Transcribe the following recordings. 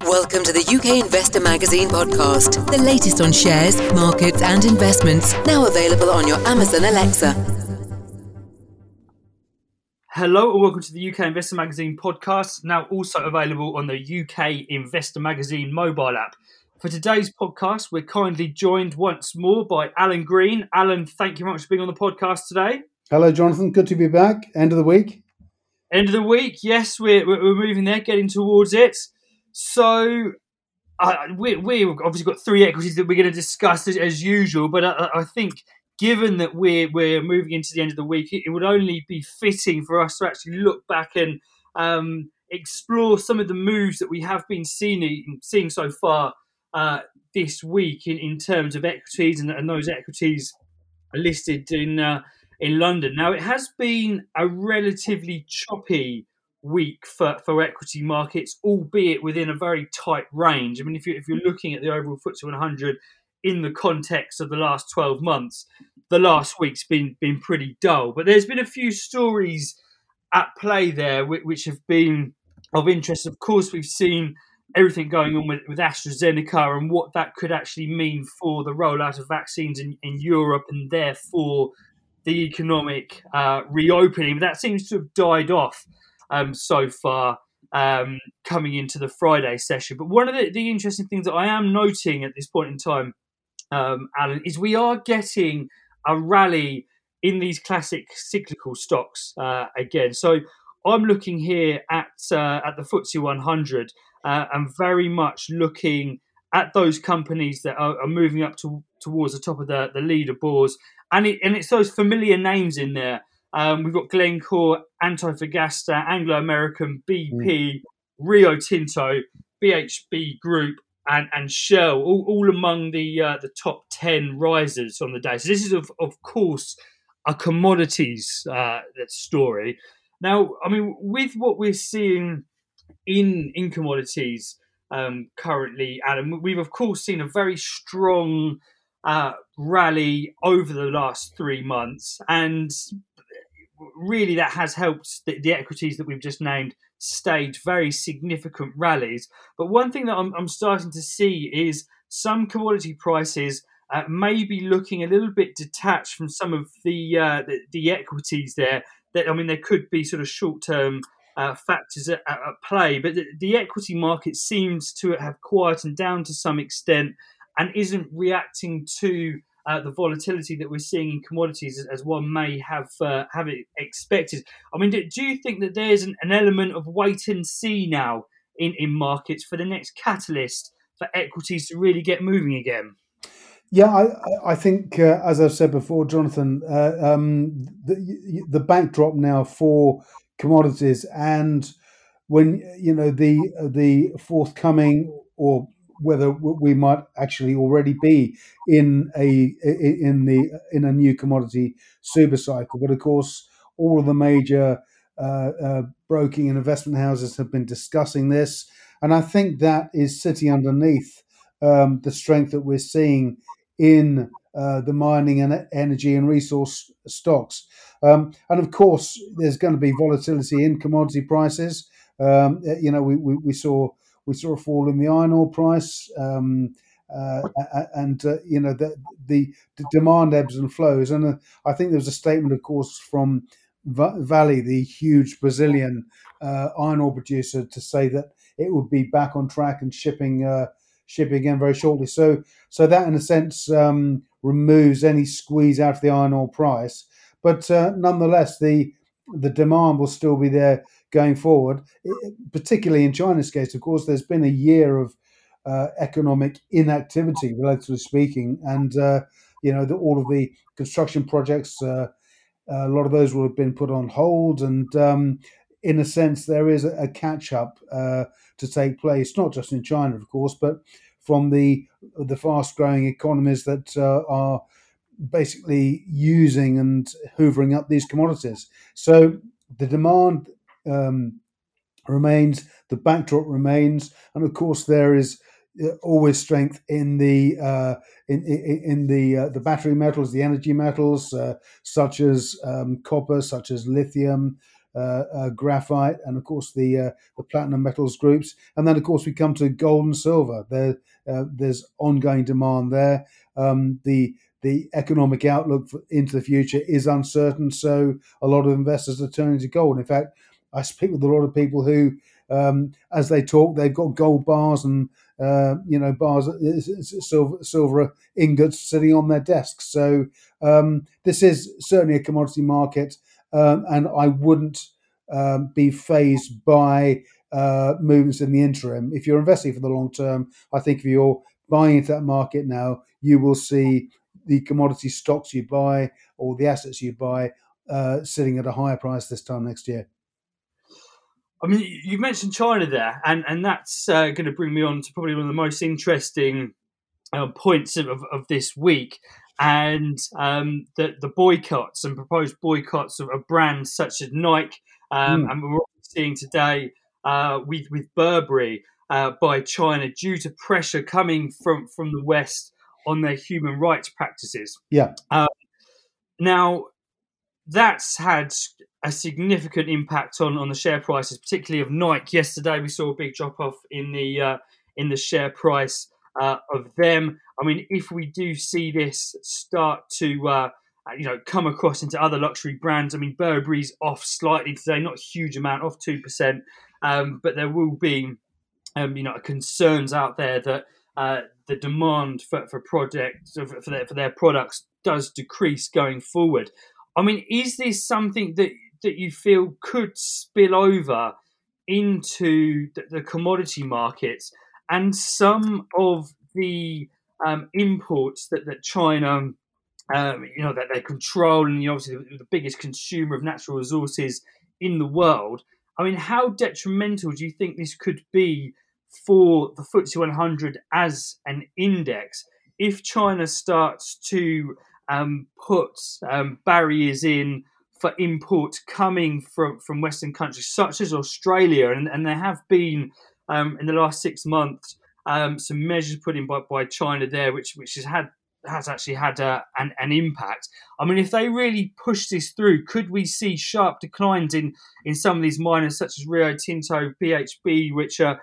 Welcome to the UK Investor Magazine podcast, the latest on shares, markets and investments, now available on your Amazon Alexa. Hello and welcome to the UK Investor Magazine podcast, now also available on the UK Investor Magazine mobile app. For today's podcast, we're kindly joined once more by Alan Green. Alan, thank you very much for being on the podcast today. Hello, Jonathan. Good to be back. End of the week. End of the week, yes, we're moving there, getting towards it. So we've obviously got three equities that we're going to discuss as usual, but I think given that we're moving into the end of the week, it would only be fitting for us to actually look back and explore some of the moves that we have been seeing so far this week in terms of equities, and those equities are listed in London. Now, it has been a relatively choppy week for equity markets, albeit within a very tight range. I mean, if you're looking at the overall FTSE 100 in the context of the last 12 months, the last week's been pretty dull. But there's been a few stories at play there which have been of interest. Of course, we've seen everything going on with AstraZeneca and what that could actually mean for the rollout of vaccines in Europe and therefore the economic reopening. But that seems to have died off so far coming into the Friday session. But one of the interesting things that I am noting at this point in time, Alan, is we are getting a rally in these classic cyclical stocks again. So I'm looking here at the FTSE 100 and very much looking at those companies that are moving up towards the top of the leaderboards. And it's those familiar names in there. We've got Glencore, Antofagasta, Anglo American, BP, Rio Tinto, BHP Group, and Shell, all among the top 10 risers on the day. So this is, of course, a commodities story. Now, I mean, with what we're seeing in commodities currently, Adam, we've, of course, seen a very strong rally over the last 3 months, and really that has helped the equities that we've just named stage very significant rallies. But one thing that I'm starting to see is some commodity prices may be looking a little bit detached from some of the equities there. That, I mean, there could be sort of short-term factors at play, but the equity market seems to have quietened down to some extent and isn't reacting to the volatility that we're seeing in commodities as one may have it expected. I mean, do you think that there's an element of wait and see now in markets for the next catalyst for equities to really get moving again? Yeah, I think, as I've said before, Jonathan, the backdrop now for commodities, and when the forthcoming, or whether we might actually already be in a new commodity super cycle. But of course, all of the major broking and investment houses have been discussing this, and I think that is sitting underneath the strength that we're seeing in the mining and energy and resource stocks. And of course, there's going to be volatility in commodity prices. We saw a fall in the iron ore price, and the demand ebbs and flows. And I think there was a statement, of course, from Vale, the huge Brazilian iron ore producer, to say that it would be back on track and shipping again very shortly. So that, in a sense, removes any squeeze out of the iron ore price. But nonetheless, the demand will still be there going forward, particularly in China's case. Of course, there's been a year of economic inactivity, relatively speaking, and all of the construction projects, a lot of those will have been put on hold, and in a sense, there is a catch-up to take place, not just in China, of course, but from the fast-growing economies that are basically using and hoovering up these commodities. So the demand remains, the backdrop remains, and of course there is always strength in the battery metals, the energy metals, such as copper, such as lithium, graphite, and of course the platinum metals groups. And then of course we come to gold and silver. There's ongoing demand there. The economic outlook into the future is uncertain, so a lot of investors are turning to gold. In fact, I speak with a lot of people who, as they talk, they've got gold bars and bars, silver ingots sitting on their desks. So this is certainly a commodity market, and I wouldn't be fazed by movements in the interim. If you're investing for the long term, I think if you're buying into that market now, you will see the commodity stocks you buy or the assets you buy sitting at a higher price this time next year. I mean, you mentioned China there, and that's going to bring me on to probably one of the most interesting points of this week, and the boycotts and proposed boycotts of brands such as Nike, and we're seeing today with Burberry by China due to pressure coming from the West on their human rights practices. Yeah. Now, that's had a significant impact on the share prices, particularly of Nike. Yesterday, we saw a big drop off in the share price of them. I mean, if we do see this start to come across into other luxury brands, I mean, Burberry's off slightly today, not a huge amount, off 2%, but there will be concerns out there that the demand for their products does decrease going forward. I mean, is this something that you feel could spill over into the commodity markets, and some of the imports that China, that they control, and obviously the biggest consumer of natural resources in the world? I mean, how detrimental do you think this could be for the FTSE 100 as an index if China starts to put barriers in for imports coming from Western countries such as Australia, and there have been in the last 6 months some measures put in by China there, which has actually had an impact. I mean, if they really push this through, could we see sharp declines in some of these miners such as Rio Tinto, BHP, which are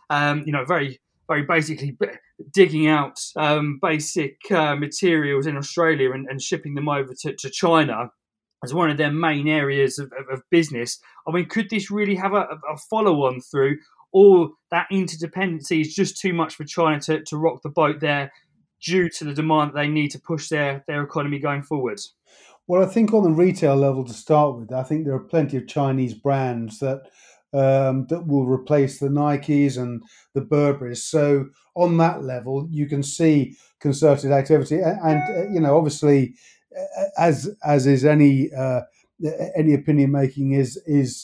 very, very basically digging out basic materials in Australia and shipping them over to China as one of their main areas of business? I mean, could this really have a follow-on through, or that interdependency is just too much for China to rock the boat there due to the demand that they need to push their economy going forward? Well, I think on the retail level to start with, I think there are plenty of Chinese brands that will replace the Nikes and the Burberrys. So on that level, you can see concerted activity, and obviously, as is any opinion making is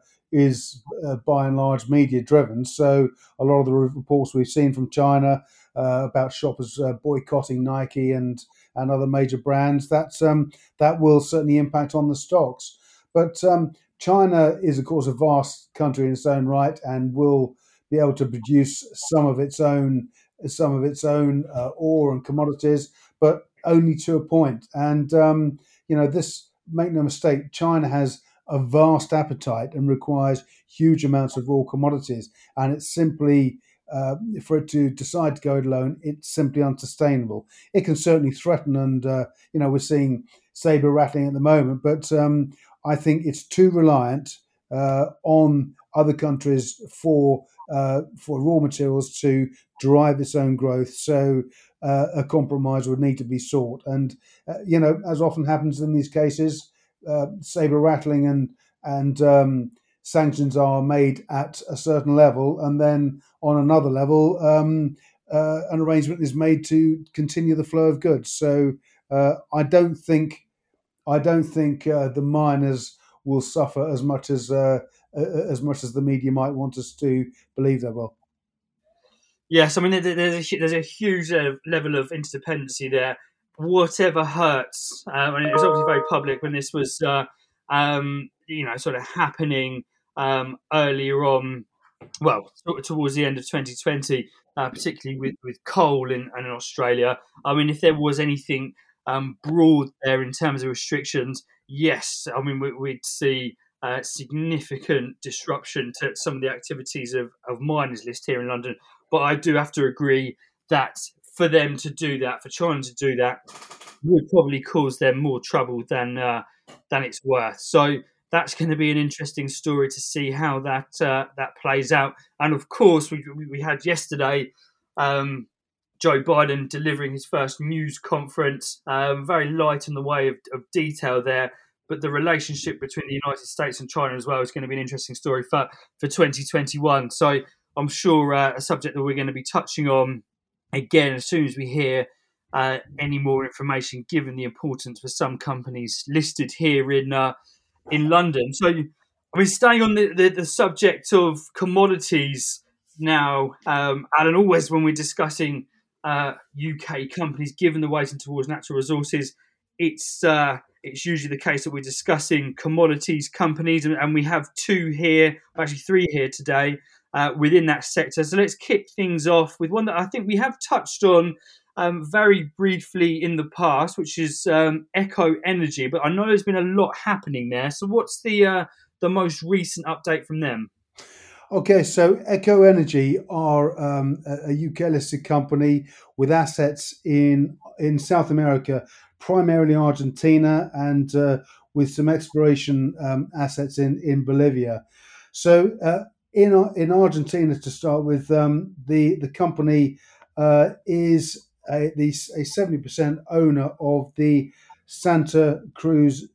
by and large media driven. So a lot of the reports we've seen from China about shoppers boycotting Nike and other major brands, that will certainly impact on the stocks. But China is, of course, a vast country in its own right, and will be able to produce some of its own ore and commodities, but only to a point. And this, make no mistake, China has a vast appetite and requires huge amounts of raw commodities, and it's simply for it to decide to go it alone, it's simply unsustainable. It can certainly threaten, and we're seeing saber rattling at the moment, but I think it's too reliant on other countries for raw materials to drive its own growth. So a compromise would need to be sought, and as often happens in these cases, saber rattling and sanctions are made at a certain level, and then on another level, an arrangement is made to continue the flow of goods. So I don't think the miners will suffer as much as the media might want us to believe they will. Yes, I mean there's a huge level of interdependency there. Whatever hurts, and it was obviously very public when this was sort of happening earlier on. Well, towards the end of 2020, particularly with coal in Australia. I mean, if there was anything broad there in terms of restrictions, yes, I mean we'd see significant disruption to some of the activities of miners list here in London. But I do have to agree that for them to do that, for China to do that, would probably cause them more trouble than it's worth. So that's going to be an interesting story to see how that plays out. And of course, we had yesterday Joe Biden delivering his first news conference, very light in the way of detail there. But the relationship between the United States and China as well is going to be an interesting story for 2021. So I'm sure a subject that we're going to be touching on again as soon as we hear any more information, given the importance for some companies listed here in London. So, I mean, staying on the subject of commodities now, Alan, always when we're discussing UK companies, given the weighting towards natural resources, it's usually the case that we're discussing commodities companies, and we have two here, actually three here today within that sector. So let's kick things off with one that I think we have touched on very briefly in the past, which is Echo Energy. But I know there's been a lot happening there. So what's the most recent update from them? Okay, so Echo Energy are a UK-listed company with assets in South America, primarily Argentina, and with some exploration assets in Bolivia. So in Argentina, to start with, the company is a 70% owner of the Santa Cruz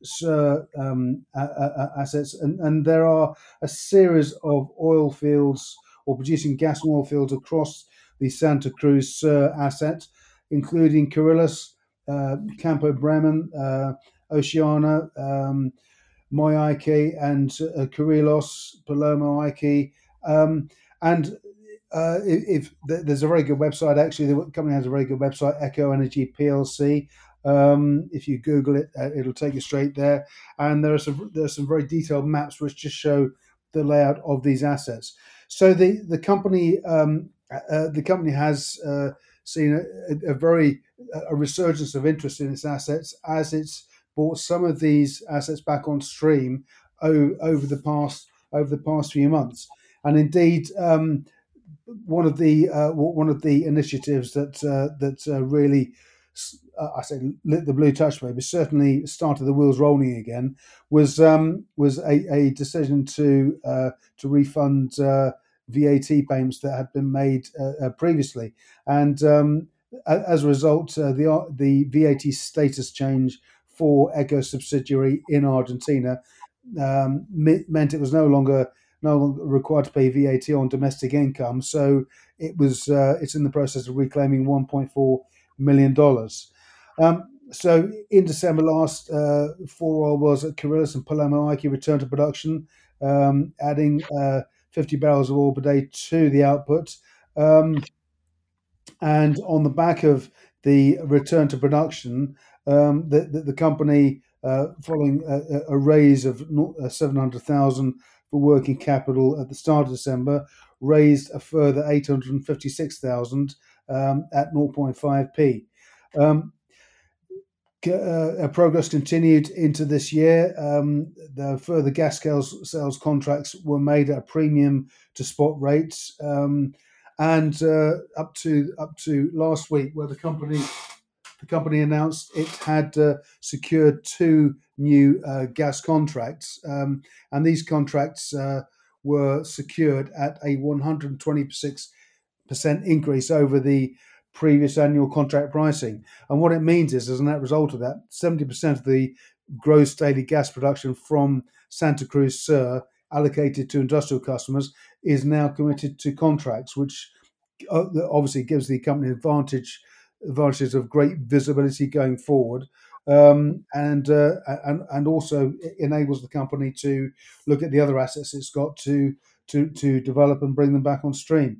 assets, and there are a series of oil fields or producing gas and oil fields across the Santa Cruz asset, including Carrillos, Campo Bremen, Oceana, Moyaique, and Carrillos, Paloma Ike, and if there's a very good website, actually, the company has a very good website, Echo Energy PLC. If you Google it, it'll take you straight there. And there are some very detailed maps which just show the layout of these assets. So the company has seen a resurgence of interest in its assets as it's brought some of these assets back on stream over the past few months. And indeed, one of the initiatives that really, I say, lit the blue touch, maybe certainly started the wheels rolling again, was a decision to refund VAT payments that had been made previously, and as a result, the VAT status change for Echo subsidiary in Argentina meant it was no longer required to pay VAT on domestic income. So it's in the process of reclaiming $1.4 million. So in December last, 4 oil wells at Carrillos and Paloma Ike returned to production, adding 50 barrels of oil per day to the output. And on the back of the return to production, the company, following a raise of 700,000 for working capital at the start of December, raised a further 856,000 at 0.5p. Progress continued into this year. The further gas sales contracts were made at a premium to spot rates, and up to last week, where the company announced it had secured 2 new gas contracts, and these contracts were secured at a 126% increase over the previous annual contract pricing. And what it means is, as a net result of that, 70% of the gross daily gas production from Santa Cruz Sur allocated to industrial customers is now committed to contracts, which obviously gives the company advantages of great visibility going forward, and also enables the company to look at the other assets it's got to develop and bring them back on stream.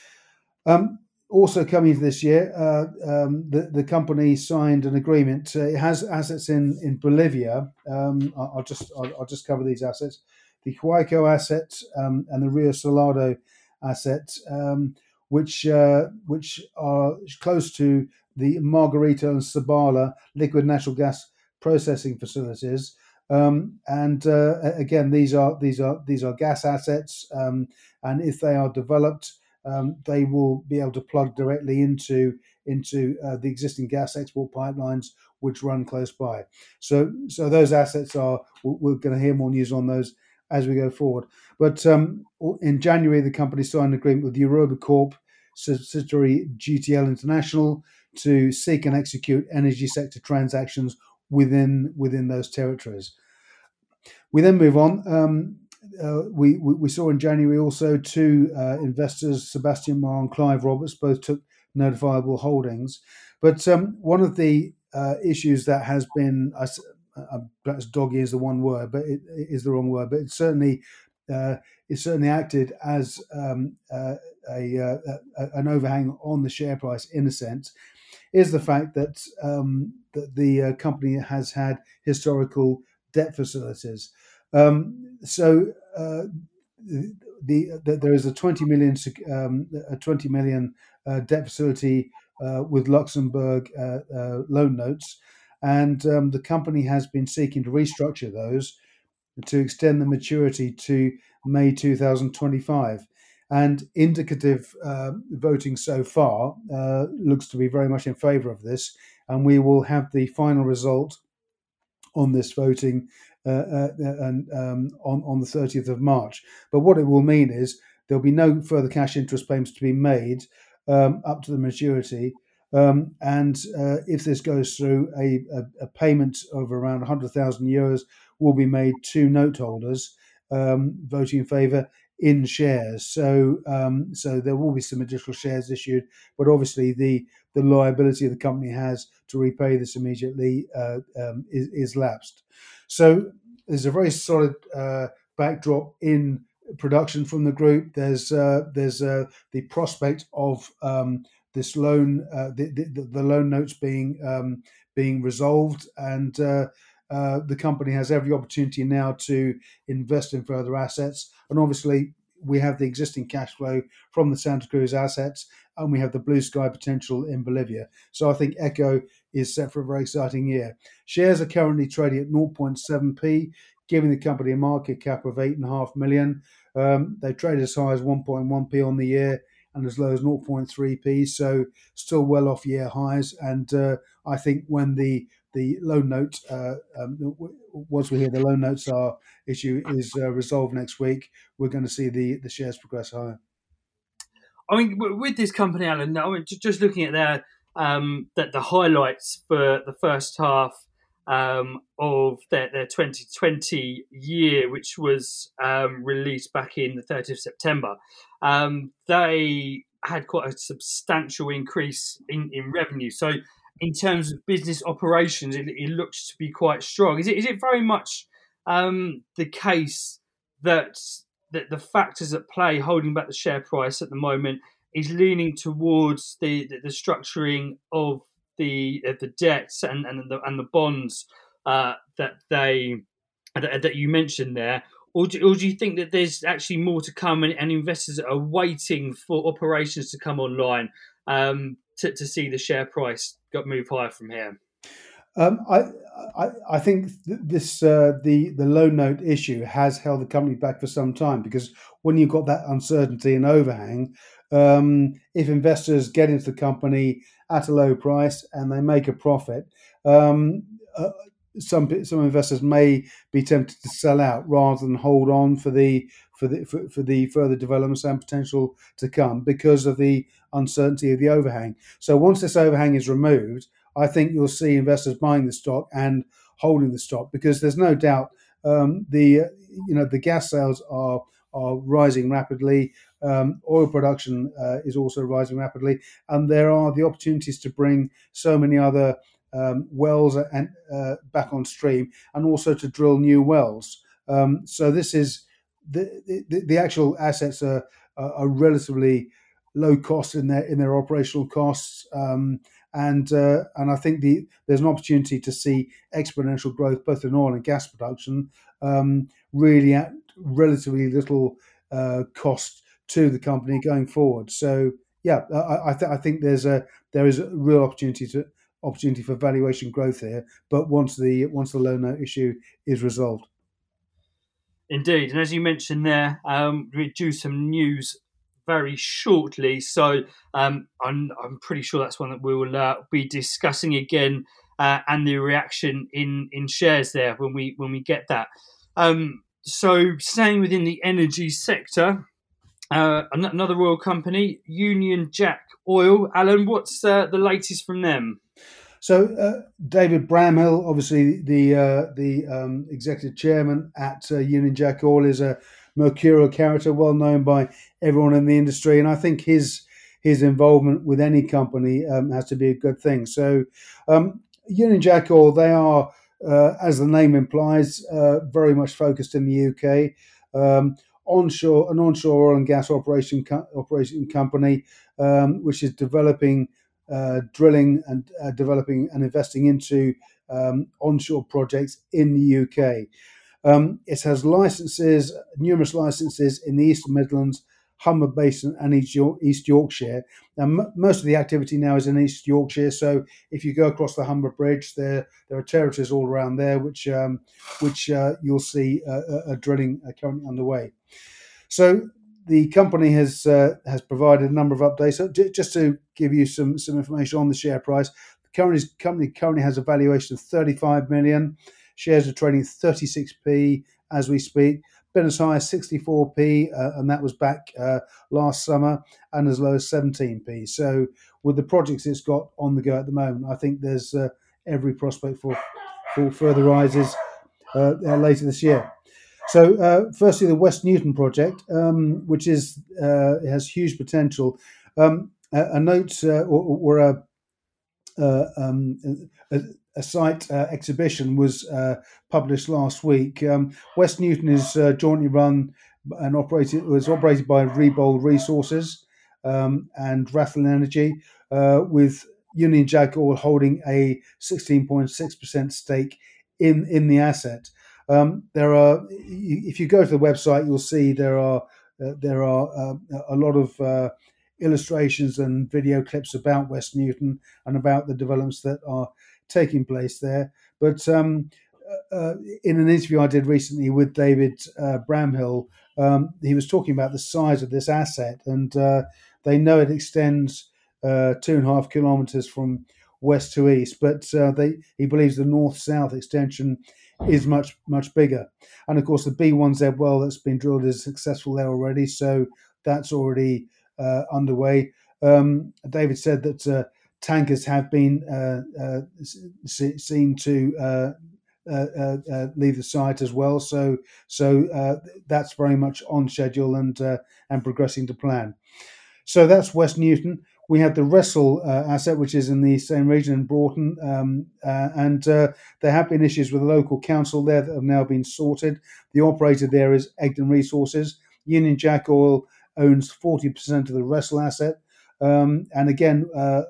Also coming into this year, the company signed an agreement. It has assets in Bolivia. I'll just cover these assets: the Huayco asset and the Rio Salado asset, which are close to the Margarita and Sabala liquid natural gas processing facilities. And again, these are gas assets, and if they are developed, they will be able to plug directly into the existing gas export pipelines which run close by. So those assets are. We're going to hear more news on those as we go forward. But in January, the company signed an agreement with Europa Corp subsidiary GTL International to seek and execute energy sector transactions within those territories. We then move on. We saw in January also two investors, Sebastian Marr and Clive Roberts, both took notifiable holdings. But one of the issues that has been, perhaps doggy is the one word, but it is the wrong word, but it certainly acted as an overhang on the share price in a sense, is the fact that the company has had historical debt facilities. There is a 20 million debt facility with Luxembourg loan notes, and the company has been seeking to restructure those to extend the maturity to May 2025. And indicative voting so far looks to be very much in favour of this, and we will have the final result on this voting on the 30th of March. But what it will mean is there'll be no further cash interest payments to be made up to the maturity. And if this goes through, a payment of around 100,000 euros will be made to note holders voting in favour in shares. So there will be some additional shares issued, but obviously the liability the company has to repay this immediately is lapsed. So there's a very solid backdrop in production from the group. There's the prospect of this loan, the loan notes being resolved, and the company has every opportunity now to invest in further assets. And obviously, we have the existing cash flow from the Santa Cruz assets, and we have the blue sky potential in Bolivia. So I think Echo is set for a very exciting year. Shares are currently trading at 0.7p, giving the company a market cap of 8.5 million. They trade as high as 1.1p on the year and as low as 0.3p, so still well off year highs. And I think when the loan note, once we hear the loan notes issue is resolved next week, we're going to see the shares progress higher. I mean, with this company, Alan, I mean, just looking at their the highlights for the first half of their 2020 year, which was released back in the 30th of September, they had quite a substantial increase in revenue. So in terms of business operations, it looks to be quite strong. Is it very much the case that the factors at play holding back the share price at the moment is leaning towards the structuring of the debts and the bonds that you mentioned there, or do you think that there's actually more to come and investors are waiting for operations to come online to see the share price move higher from here? I think this the loan note issue has held the company back for some time, because when you've got that uncertainty and overhang, if investors get into the company at a low price and they make a profit, some investors may be tempted to sell out rather than hold on for the further developments and potential to come because of the uncertainty of the overhang. So once this overhang is removed, I think you'll see investors buying the stock and holding the stock, because there's no doubt the gas sales are rising rapidly. Oil production is also rising rapidly, and there are the opportunities to bring so many other wells and back on stream, and also to drill new wells. So this is the actual assets are relatively low cost in their operational costs. And I think there's an opportunity to see exponential growth both in oil and gas production, really at relatively little cost to the company going forward. So yeah, I think there is a real opportunity opportunity for valuation growth here. But once the low note issue is resolved. Indeed, and as you mentioned there, we're due some news very shortly, so I'm pretty sure that's one that we will be discussing again, and the reaction in shares there when we get that. So staying within the energy sector, another oil company, Union Jack Oil. Alan, what's the latest from them? So David Bramhill, obviously the executive chairman at Union Jack Oil, is a mercurial character, well known by everyone in the industry, and I think his involvement with any company has to be a good thing. So Union Jack Oil, they are, as the name implies, very much focused in the UK. An onshore oil and gas operation company, which is developing. Drilling and developing and investing into onshore projects in the UK. It has numerous licenses in the Eastern Midlands, Humber Basin, and East Yorkshire. Now, most of the activity now is in East Yorkshire. So, if you go across the Humber Bridge, there are territories all around there, which you'll see drilling currently underway. So, the company has provided a number of updates. So just to give you some information on the share price, the company currently has a valuation of 35 million. Shares are trading 36p as we speak. Been as high as 64p, and that was back last summer, and as low as 17p. So with the projects it's got on the go at the moment, I think there's every prospect for further rises later this year. So, firstly, the West Newton project, which has huge potential. A note or a site exhibition was published last week. West Newton is jointly run and operated by Rebold Resources and Rathlin Energy, with Union Jack Oil holding a 16.6% stake in the asset. There are, if you go to the website, you'll see there are a lot of illustrations and video clips about West Newton and about the developments that are taking place there. But in an interview I did recently with David Bramhill, he was talking about the size of this asset, and they know it extends 2.5 kilometres from west to east, but he believes the north-south extension is much bigger. And of course, the B1Z well that's been drilled is successful there already, so that's already underway. David said that tankers have been seen to leave the site as well, so that's very much on schedule and progressing to plan. So that's West Newton. We have the Wressell asset, which is in the same region in Broughton, and there have been issues with the local council there that have now been sorted. The operator there is Egdon Resources. Union Jack Oil owns 40% of the Wressell asset, and again,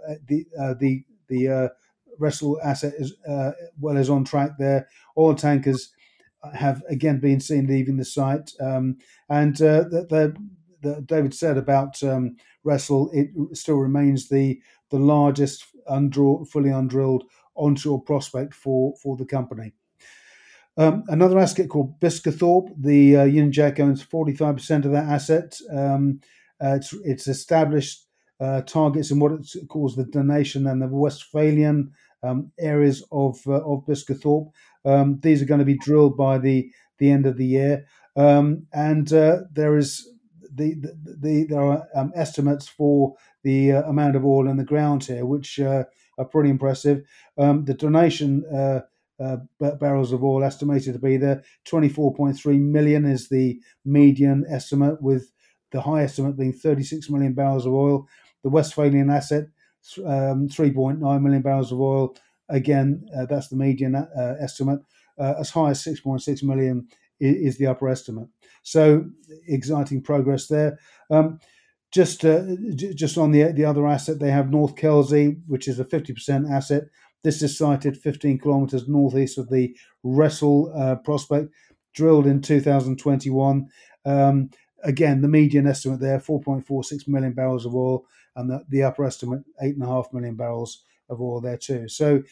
the Wressell asset is is on track there. Oil tankers have again been seen leaving the site, and David said about Wressell, it still remains the largest fully undrilled onshore prospect for the company. Another asset called Biscathorpe, the Union Jack owns 45% of that asset. It's established targets in what it calls the Donation and the Westphalian areas of Biscathorpe. These are going to be drilled by the end of the year, and there is there are estimates for the amount of oil in the ground here, which are pretty impressive. The Donation barrels of oil estimated to be there, 24.3 million is the median estimate, with the high estimate being 36 million barrels of oil. The Westphalian asset, 3.9 million barrels of oil. Again, that's the median estimate. As high as 6.6 million is the upper estimate. So exciting progress there. Just on the other asset, they have North Kelsey, which is a 50% asset. This is sited 15 kilometres northeast of the Wressell prospect, drilled in 2021. Again, the median estimate there, 4.46 million barrels of oil. and the upper estimate 8.5 million barrels of oil there too. So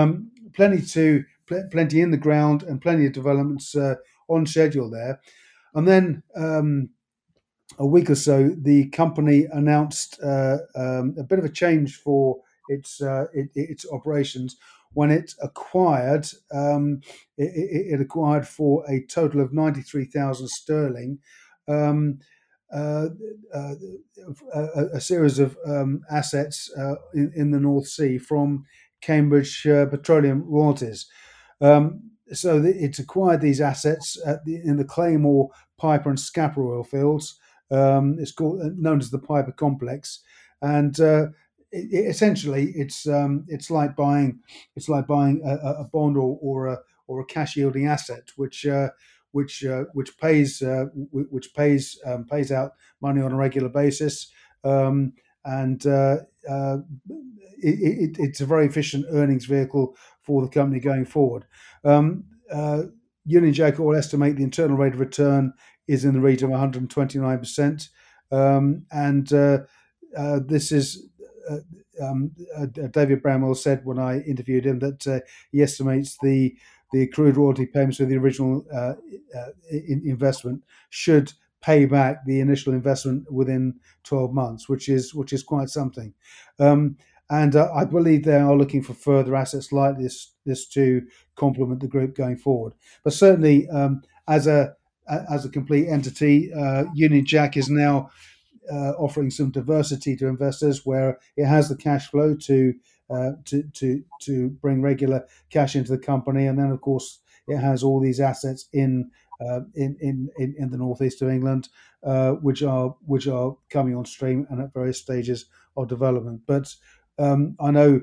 plenty in the ground and plenty of developments on schedule there. And then a week or so, the company announced a bit of a change for its operations when it acquired. It acquired for a total of 93,000 sterling. A series of assets in the North Sea from Cambridge Petroleum Royalties. So it's acquired these assets in the Claymore, Piper, and Scapa oil fields. It's known as the Piper Complex, and essentially it's like buying a bond or a cash yielding asset, which pays out money on a regular basis, and it's a very efficient earnings vehicle for the company going forward. Union Jack Oil estimate the internal rate of return is in the region of 129%, and this is David Bramwell said when I interviewed him that he estimates the accrued royalty payments for the original investment should pay back the initial investment within 12 months, which is quite something. And I believe they are looking for further assets like this to complement the group going forward. But certainly, as a complete entity, Union Jack is now offering some diversity to investors, where it has the cash flow to bring regular cash into the company, and then of course it has all these assets in the northeast of England, which are coming on stream and at various stages of development. But I know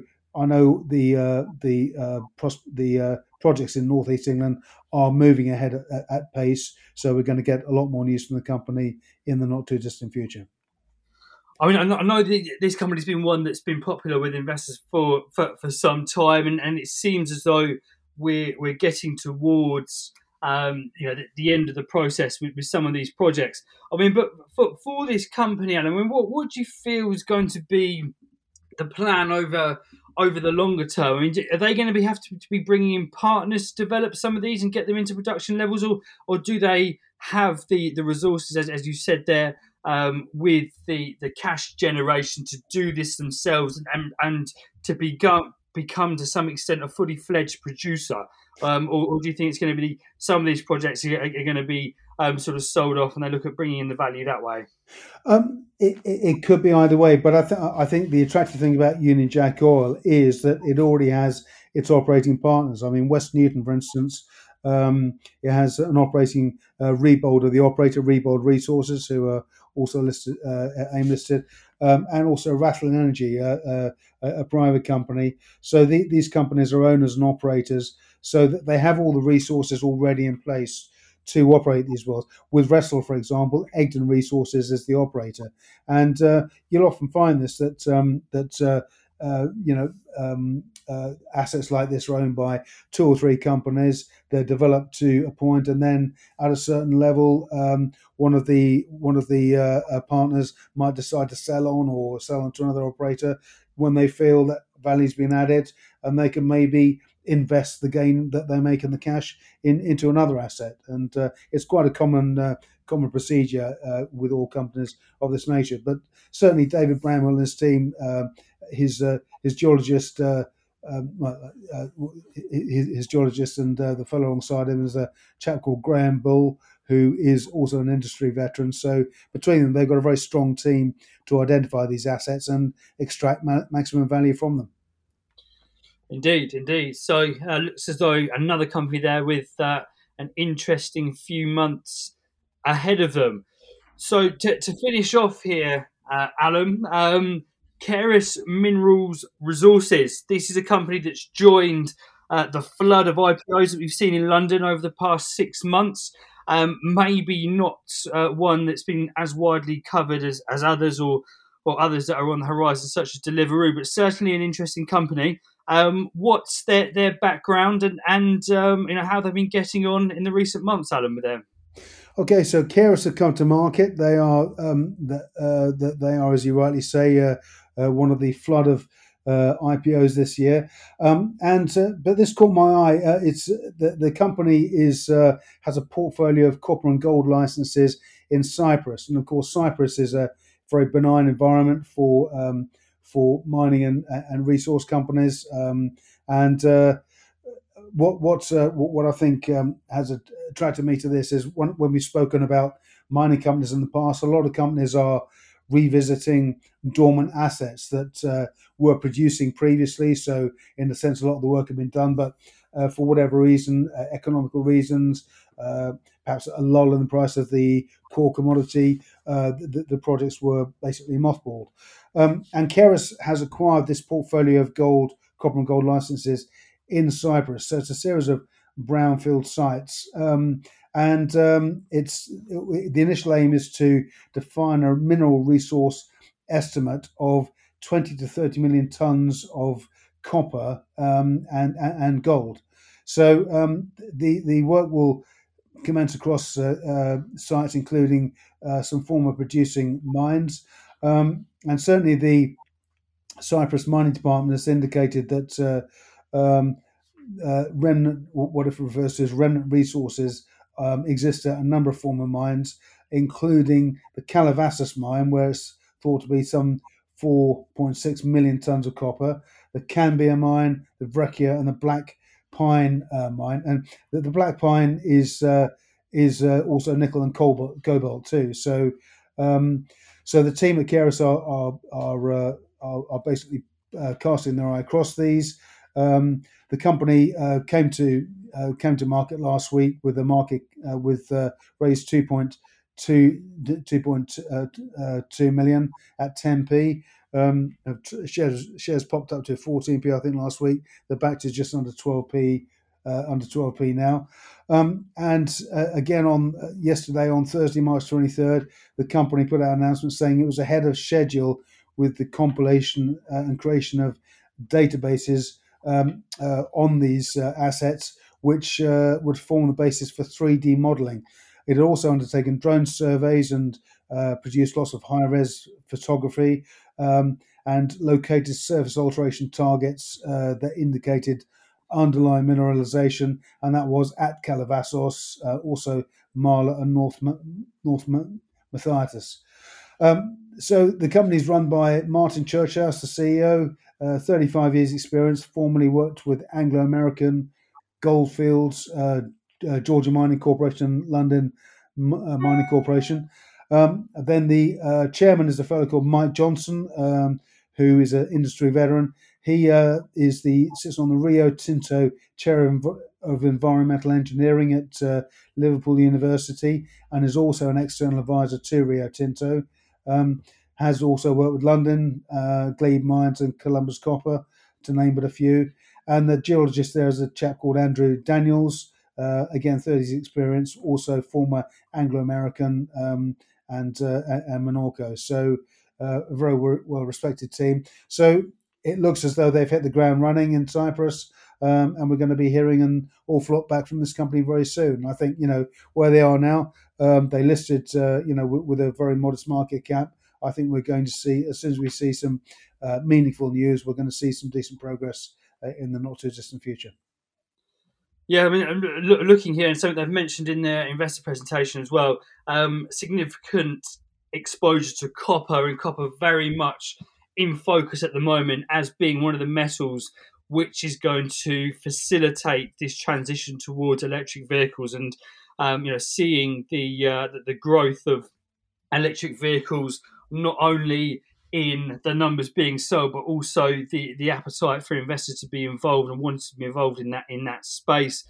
the projects in northeast England are moving ahead at pace, so we're going to get a lot more news from the company in the not too distant future. I mean, I know this company's been one that's been popular with investors for some time, and it seems as though we're getting towards the end of the process with some of these projects. I mean, but for this company, Alan, I mean, what do you feel is going to be the plan over the longer term? I mean, are they going to have to be bringing in partners to develop some of these and get them into production levels, or do they have the resources, as you said there, with the cash generation to do this themselves and to become to some extent a fully fledged producer? Or do you think it's going to be some of these projects are going to be sort of sold off and they look at bringing in the value that way? It could be either way, but I think the attractive thing about Union Jack Oil is that it already has its operating partners. I mean, West Newton, for instance, it has an operating Rebold, or the operator Rebold Resources, who are also listed, AIM listed, and also Rathlin Energy, a private company. So these companies are owners and operators, so that they have all the resources already in place to operate these wells. With Wrestle, for example, Egdon Resources is the operator, and you'll often find this that assets like this are owned by two or three companies. They're developed to a point, and then at a certain level, one of the partners might decide to sell on to another operator when they feel that value's been added, and they can maybe invest the gain that they make in the cash into another asset. And it's quite a common procedure with all companies of this nature. But certainly David Bramwell and his team, his geologist, his geologist, and the fellow alongside him is a chap called Graham Bull, who is also an industry veteran. So between them, they've got a very strong team to identify these assets and extract maximum value from them. Indeed. So looks as though another company there with an interesting few months ahead of them. So to finish off here, Alan, Keris Minerals Resources. This is a company that's joined the flood of IPOs that we've seen in London over the past 6 months. Maybe not one that's been as widely covered as others or others that are on the horizon, such as Deliveroo, but certainly an interesting company. What's their background and how they've been getting on in the recent months, Alan, with them? Okay, so Keras have come to market. They are, they are, as you rightly say, one of the flood of IPOs this year. But this caught my eye. It's the company has a portfolio of copper and gold licenses in Cyprus, and of course, Cyprus is a very benign environment for mining and resource companies. And what I think has attracted me to this is when we've spoken about mining companies in the past, a lot of companies are revisiting dormant assets that were producing previously. So, in a sense, a lot of the work had been done, but for whatever reason, economical reasons, perhaps a lull in the price of the core commodity, the projects were basically mothballed. And Keras has acquired this portfolio of copper and gold licenses in Cyprus. So it's a series of brownfield sites. It's the initial aim is to define a mineral resource estimate of 20 to 30 million tons of copper and gold. So the work will commence across sites, including some former producing mines. And certainly the Cyprus Mining Department has indicated that remnant, what it refers to as remnant resources, exist at a number of former mines, including the Calabasas mine, where it's thought to be some 4.6 million tons of copper, the Cambia mine, the Vrecchia, and the Black Pine mine. And the Black Pine is also nickel and cobalt too. So the team at Keras are basically casting their eye across these. The company came to market last week with a market raised 2.2 million at 10p. Shares popped up to 14p I think last week. The back is just under 12p. Under 12p now. Again, on yesterday, on Thursday, March 23rd, the company put out an announcement saying it was ahead of schedule with the compilation and creation of databases on these assets, which would form the basis for 3D modeling. It had also undertaken drone surveys and produced lots of high-res photography and located surface alteration targets that indicated underlying mineralization, and that was at Calabasas, also Marla and North Matthias. So the company is run by Martin Churchhouse, the CEO, 35 years experience, formerly worked with Anglo American, Goldfields, Georgia Mining Corporation, London Mining Corporation. Then the chairman is a fellow called Mike Johnson, who is an industry veteran. He sits on the Rio Tinto Chair of Environmental Engineering at Liverpool University and is also an external advisor to Rio Tinto. Has also worked with London, Glebe Mines and Columbus Copper, to name but a few. And the geologist there is a chap called Andrew Daniels, again 30 years experience, also former Anglo-American and Minorco. So a very well-respected team. So it looks as though they've hit the ground running in Cyprus, and we're going to be hearing an awful lot back from this company very soon. I think, where they are now, they listed, with a very modest market cap. I think we're going to see, as soon as we see some meaningful news, we're going to see some decent progress in the not too distant future. Yeah, I mean, looking here, and something they've mentioned in their investor presentation as well, significant exposure to copper, and copper very much in focus at the moment as being one of the metals which is going to facilitate this transition towards electric vehicles, and seeing the growth of electric vehicles, not only in the numbers being sold, but also the appetite for investors to be involved and wanting to be involved in that space.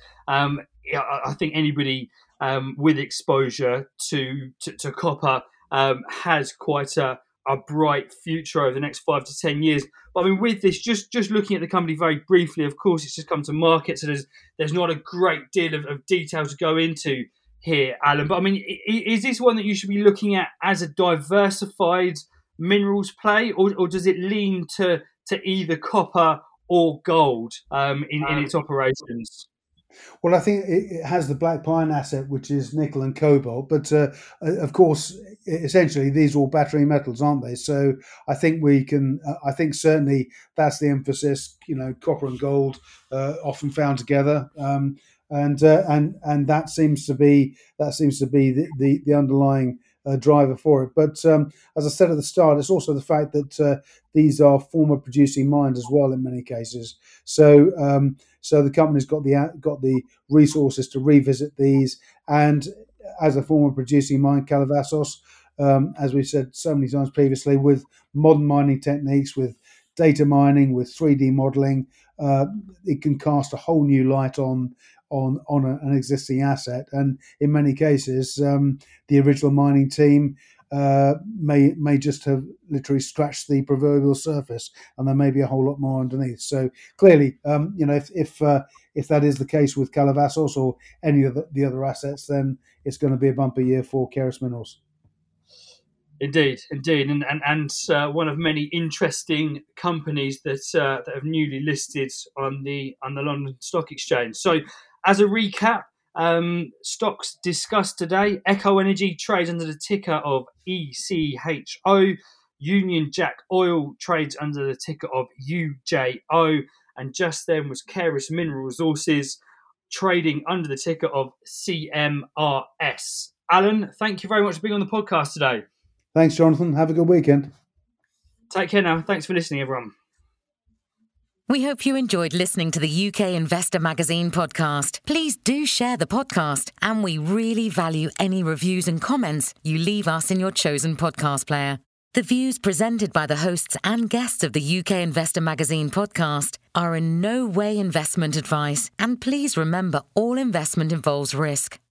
I think anybody with exposure to copper has quite a bright future over the next 5 to 10 years. But I mean, with this, just looking at the company very briefly, of course, it's just come to market, so there's not a great deal of detail to go into here, Alan. But I mean, is this one that you should be looking at as a diversified minerals play, or does it lean to either copper or gold in its operations? Well, I think it has the Black Pine asset, which is nickel and cobalt, but of course, essentially these are all battery metals, aren't they? So I think we can. I think certainly that's the emphasis. Copper and gold often found together, and that seems to be the underlying driver for it. But as I said at the start, it's also the fact that these are former producing mines as well in many cases. So the company's got the resources to revisit these. And as a former producing mine, Calabasas, as we've said so many times previously, with modern mining techniques, with data mining, with 3D modeling, it can cast a whole new light on an existing asset. And in many cases, the original mining team may just have literally scratched the proverbial surface, and there may be a whole lot more underneath. So clearly, if that is the case with Calabasas or any of the other assets, then it's going to be a bumper year for Kairos Minerals. Indeed, and one of many interesting companies that have newly listed on the London Stock Exchange. So, as a recap, stocks discussed today: Echo Energy trades under the ticker of ECHO, Union Jack Oil trades under the ticker of UJO, and just then was Kairos Mineral Resources trading under the ticker of CMRS. Alan, thank you very much for being on the podcast today. Thanks, Jonathan. Have a good weekend. Take care now. Thanks for listening, everyone. We hope you enjoyed listening to the UK Investor Magazine podcast. Please do share the podcast, and we really value any reviews and comments you leave us in your chosen podcast player. The views presented by the hosts and guests of the UK Investor Magazine podcast are in no way investment advice, and please remember all investment involves risk.